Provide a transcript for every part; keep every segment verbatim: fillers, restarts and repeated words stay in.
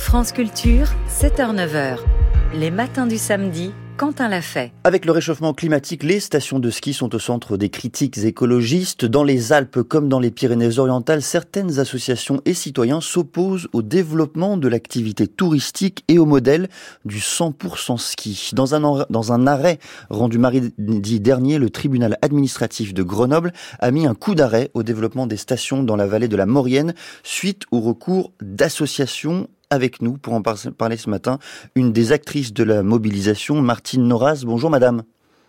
France Culture, sept heures neuf heures. Les matins du samedi, Quentin l'a fait. Avec le réchauffement climatique, les stations de ski sont au centre des critiques écologistes. Dans les Alpes comme dans les Pyrénées-Orientales, certaines associations et citoyens s'opposent au développement de l'activité touristique et au modèle du cent pour cent ski. Dans un, dans un arrêt rendu mardi dernier, le tribunal administratif de Grenoble a mis un coup d'arrêt au développement des stations dans la vallée de la Maurienne suite au recours d'associations. Avec nous, pour en par- parler ce matin, une des actrices de la mobilisation, Martine Noras. Bonjour madame.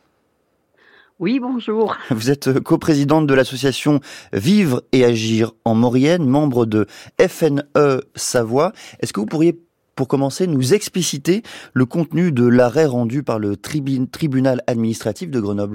Oui, bonjour. Vous êtes coprésidente de l'association Vivre et Agir en Maurienne, membre de F N E Savoie. Est-ce que vous pourriez, pour commencer, nous expliciter le contenu de l'arrêt rendu par le tribu- tribunal administratif de Grenoble ?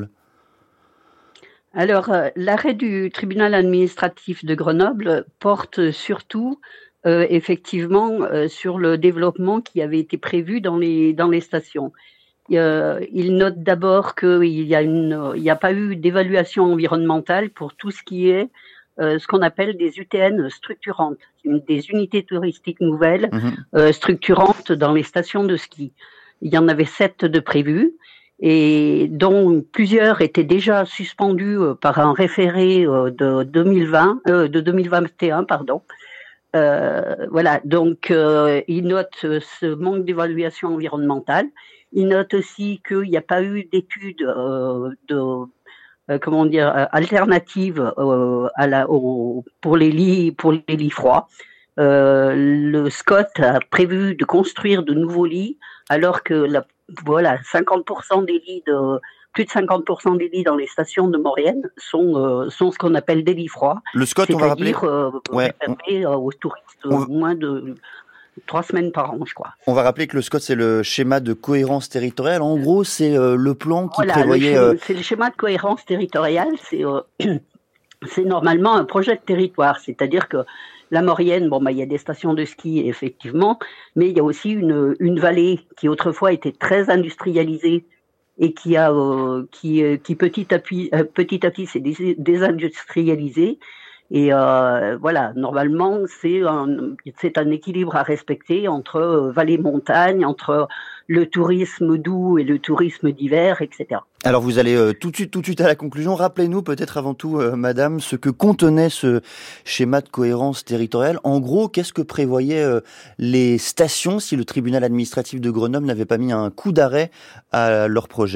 Alors, euh, l'arrêt du tribunal administratif de Grenoble porte surtout Euh, effectivement euh, sur le développement qui avait été prévu dans les dans les stations. Euh, il note d'abord qu'il y a une il n'y a pas eu d'évaluation environnementale pour tout ce qui est euh, ce qu'on appelle des U T N structurantes, des unités touristiques nouvelles mmh. euh, structurantes dans les stations de ski. Il y en avait sept de prévues et dont plusieurs étaient déjà suspendues par un référé euh, de deux mille vingt euh, de deux mille vingt et un pardon. Euh, voilà, donc euh, il note ce manque d'évaluation environnementale. Il note aussi qu'il n'y a pas eu d'études euh, de euh, comment dire alternatives euh, à la, au, pour les lits pour les lits froids. Euh, le Scott a prévu de construire de nouveaux lits, alors que la, voilà cinquante pour cent des lits de plus de cinquante pour cent des lits dans les stations de Maurienne sont, euh, sont ce qu'on appelle des lits froids. Le Scott, on va rappeler euh, ouais, réservé on... aux touristes on... moins de trois semaines par an, je crois. On va rappeler que le Scott, c'est le schéma de cohérence territoriale. En gros, c'est euh, le plan qui voilà, prévoyait... Le schéma, euh... C'est le schéma de cohérence territoriale. C'est, euh, c'est normalement un projet de territoire. C'est-à-dire que la Maurienne, bon, bah, il y a des stations de ski, effectivement, mais il y a aussi une, une vallée qui autrefois était très industrialisée et qui a euh, qui qui petit à petit euh, petit à petit s'est dés- désindustrialisé et euh, voilà, normalement c'est un c'est un équilibre à respecter entre euh, vallée montagne, entre le tourisme doux et le tourisme d'hiver, et cetera. Alors vous allez euh, tout de suite tout de suite à la conclusion. Rappelez-nous peut-être avant tout, euh, madame, ce que contenait ce schéma de cohérence territoriale. En gros, qu'est-ce que prévoyaient euh, les stations si le tribunal administratif de Grenoble n'avait pas mis un coup d'arrêt à leur projet ?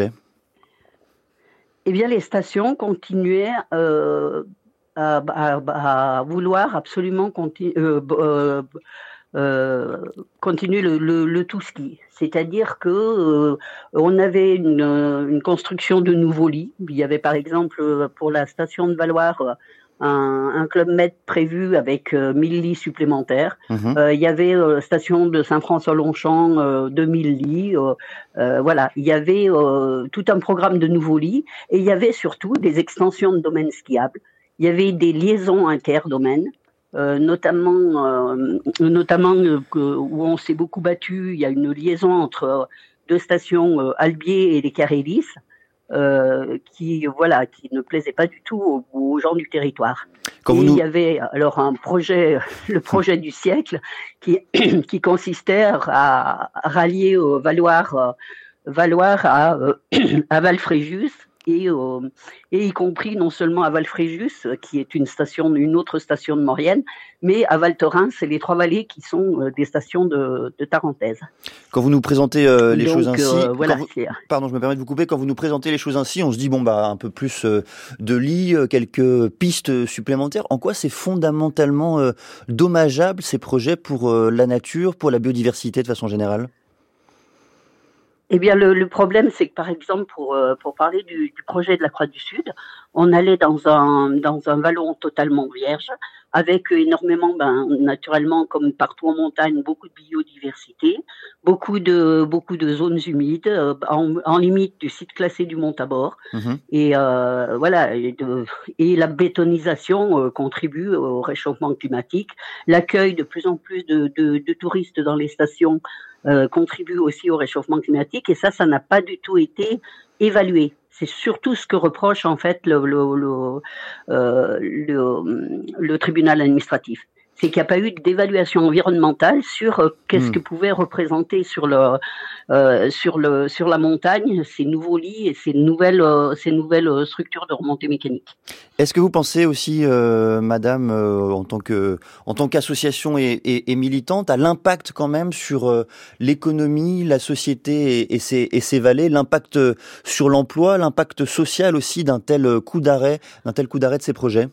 Eh bien, les stations continuaient euh, à, à, à vouloir absolument continu, euh, euh, euh, continuer le, le, le tout ski. C'est-à-dire que euh, on avait une, une construction de nouveaux lits. Il y avait par exemple pour la station de Valloire un, un club med prévu avec euh, mille lits supplémentaires. Mmh. Euh, il y avait euh, station de Saint-François-Longchamp, euh, deux mille lits. Euh, euh, voilà, il y avait euh, tout un programme de nouveaux lits et il y avait surtout des extensions de domaines skiables. Il y avait des liaisons interdomaines. Euh, notamment, euh, notamment euh, où on s'est beaucoup battu, il y a une liaison entre deux stations, euh, Albier et les Carélis, euh, qui voilà, qui ne plaisait pas du tout aux, aux gens du territoire. Quand et nous... il y avait alors un projet, le projet du siècle, qui qui consistait à, à rallier euh, Valloire, euh, Valloire à euh, à Valfréjus. Et, euh, et y compris non seulement à Valfréjus, qui est une station, une autre station de Maurienne, mais à Val Thorens et les Trois-Vallées, qui sont euh, des stations de, de Tarentaise. Quand vous nous présentez euh, les Donc, choses ainsi, euh, voilà, vous, pardon, je me permets de vous couper. Quand vous nous présentez les choses ainsi, on se dit bon bah un peu plus euh, de lits, euh, quelques pistes supplémentaires. En quoi c'est fondamentalement euh, dommageable ces projets pour euh, la nature, pour la biodiversité de façon générale ? Eh bien, le, le problème, c'est que, par exemple, pour, euh, pour parler du, du projet de la Croix du Sud, on allait dans un, dans un vallon totalement vierge, avec énormément, ben, naturellement, comme partout en montagne, beaucoup de biodiversité, beaucoup de, beaucoup de zones humides, euh, en, en limite du site classé du Mont-Tabor. Mmh. Et, euh, voilà, et, de, et la bétonisation euh, contribue au réchauffement climatique. L'accueil de plus en plus de, de, de touristes dans les stations Euh, contribue aussi au réchauffement climatique et ça, ça n'a pas du tout été évalué. C'est surtout ce que reproche en fait le, le, le, euh, le, le tribunal administratif. c'est qu'il n'y a pas eu d'évaluation environnementale sur euh, qu'est-ce mmh. que pouvait représenter sur le, euh, sur le, sur la montagne ces nouveaux lits et ces nouvelles, euh, ces nouvelles structures de remontée mécanique. Est-ce que vous pensez aussi, euh, Madame, euh, en tant que, en tant qu'association et, et, et militante, à l'impact quand même sur euh, l'économie, la société et, et, ses, et ses vallées, l'impact sur l'emploi, l'impact social aussi d'un tel coup d'arrêt, d'un tel coup d'arrêt de ces projets?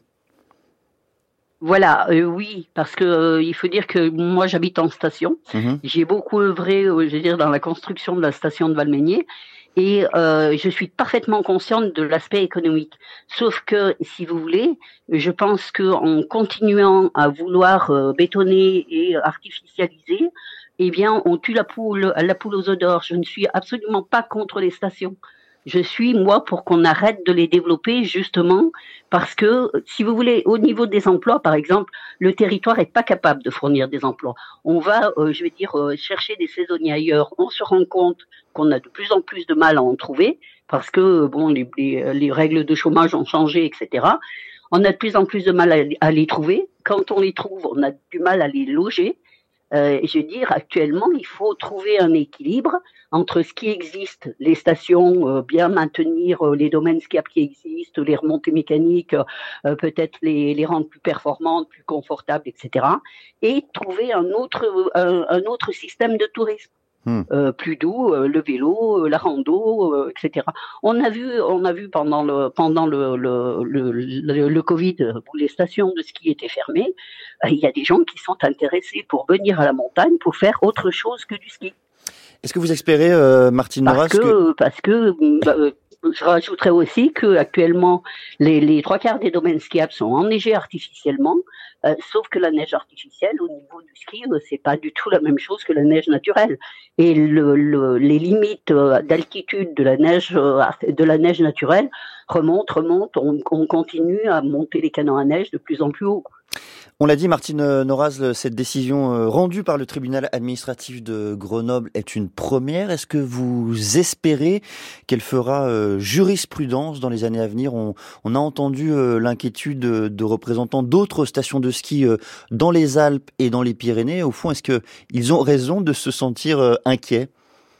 Voilà, euh, oui, parce que euh, il faut dire que moi j'habite en station. Mmh. J'ai beaucoup œuvré, euh, je veux dire, dans la construction de la station de Valmeinier, et euh, je suis parfaitement consciente de l'aspect économique. Sauf que, si vous voulez, je pense que en continuant à vouloir euh, bétonner et artificialiser, eh bien, on tue la poule, la poule aux œufs d'or. Je ne suis absolument pas contre les stations. Je suis, moi, pour qu'on arrête de les développer, justement, parce que, si vous voulez, au niveau des emplois, par exemple, le territoire n'est pas capable de fournir des emplois. On va, euh, je vais dire, euh, chercher des saisonniers ailleurs. On se rend compte qu'on a de plus en plus de mal à en trouver, parce que, bon, les, les, les règles de chômage ont changé, et cetera. On a de plus en plus de mal à, à les trouver. Quand on les trouve, on a du mal à les loger. Euh, je veux dire, actuellement, il faut trouver un équilibre entre ce qui existe, les stations, euh, bien maintenir euh, les domaines skiables qui existent, les remontées mécaniques, euh, peut-être les, les rendre plus performantes, plus confortables, et cetera. Et trouver un autre, un, un autre système de tourisme. Hmm. Euh, plus doux, euh, le vélo, euh, la rando, euh, et cetera. On a vu, on a vu pendant le pendant le le, le, le, le Covid où les stations de ski étaient fermées, il y a des gens qui sont intéressés pour venir à la montagne pour faire autre chose que du ski. Est-ce que vous espérez, euh, Martine Noras, parce que, que... parce que bah, euh, je rajouterais aussi que actuellement les, les trois quarts des domaines skiables sont enneigés artificiellement, euh, sauf que la neige artificielle au niveau du ski, euh, c'est pas du tout la même chose que la neige naturelle. Et le, le, les limites euh, d'altitude de la neige euh, de la neige naturelle remontent, remontent. On, on continue à monter les canons à neige de plus en plus haut. On l'a dit, Martine Noras, cette décision rendue par le tribunal administratif de Grenoble est une première. Est-ce que vous espérez qu'elle fera jurisprudence dans les années à venir? on, on a entendu l'inquiétude de représentants d'autres stations de ski dans les Alpes et dans les Pyrénées. Au fond, est-ce qu'ils ont raison de se sentir inquiets?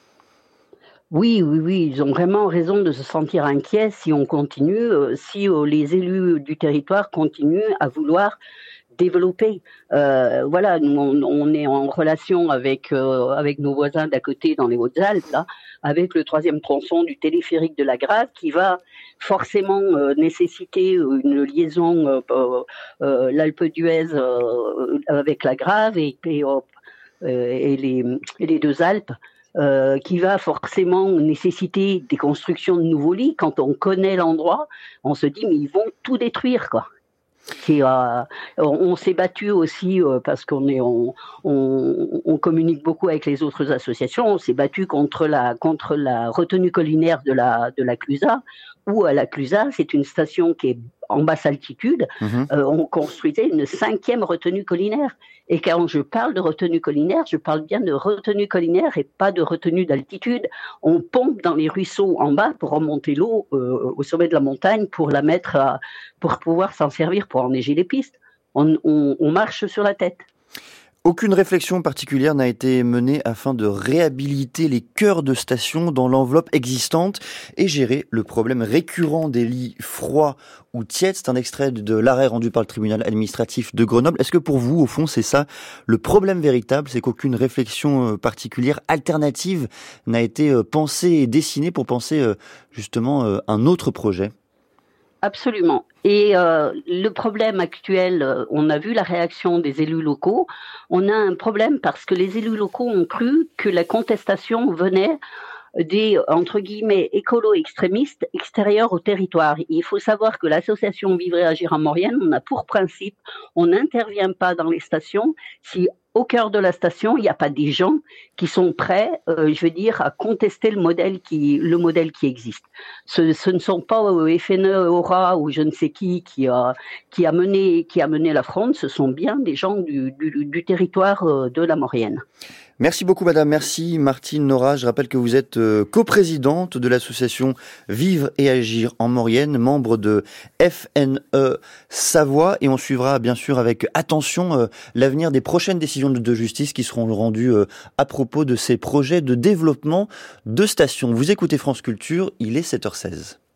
Oui, oui, oui, ils ont vraiment raison de se sentir inquiets si on continue, si les élus du territoire continuent à vouloir développer. Euh, voilà, nous on, on est en relation avec euh, avec nos voisins d'à côté dans les Hautes-Alpes, là, avec le troisième tronçon du téléphérique de la Grave, qui va forcément euh, nécessiter une liaison euh, euh, l'Alpe d'Huez euh, avec la Grave et, et, euh, et, les, et les deux Alpes. Euh, qui va forcément nécessiter des constructions de nouveaux lits. Quand on connaît l'endroit, on se dit mais ils vont tout détruire, quoi. C'est, euh, on, on s'est battu aussi euh, parce qu'on est, on, on, on communique beaucoup avec les autres associations. On s'est battu contre la contre la retenue collinaire de la de la Clusaz, où à la Clusaz, c'est une station qui est en basse altitude. Mmh. Euh, on construisait une cinquième retenue collinaire. Et quand je parle de retenue collinaire, je parle bien de retenue collinaire et pas de retenue d'altitude. On pompe dans les ruisseaux en bas pour remonter l'eau euh, au sommet de la montagne pour la mettre, à, pour pouvoir s'en servir pour enneiger les pistes. On, on, on marche sur la tête. Aucune réflexion particulière n'a été menée afin de réhabiliter les cœurs de station dans l'enveloppe existante et gérer le problème récurrent des lits froids ou tièdes. C'est un extrait de l'arrêt rendu par le tribunal administratif de Grenoble. Est-ce que pour vous, au fond, c'est ça le problème véritable? C'est qu'aucune réflexion particulière, alternative, n'a été pensée et dessinée pour penser justement un autre projet? Absolument. Et euh, le problème actuel, on a vu la réaction des élus locaux. On a un problème parce que les élus locaux ont cru que la contestation venait des, entre guillemets, écolo-extrémistes extérieurs au territoire. Il faut savoir que l'association Vivre et Agir en Maurienne, on a pour principe, on n'intervient pas dans les stations si au cœur de la station, il n'y a pas des gens qui sont prêts, euh, je veux dire, à contester le modèle qui, le modèle qui existe. Ce, ce ne sont pas euh, F N E, Aura ou je ne sais qui qui a, qui a mené, qui a mené la fronde. Ce sont bien des gens du, du, du territoire euh, de la Maurienne. Merci beaucoup madame, merci Martine Nora. Je rappelle que vous êtes euh, coprésidente de l'association Vivre et Agir en Maurienne, membre de F N E Savoie, et on suivra bien sûr avec attention euh, l'avenir des prochaines décisions de, de justice qui seront rendues euh, à propos de ces projets de développement de stations. Vous écoutez France Culture, il est sept heures seize.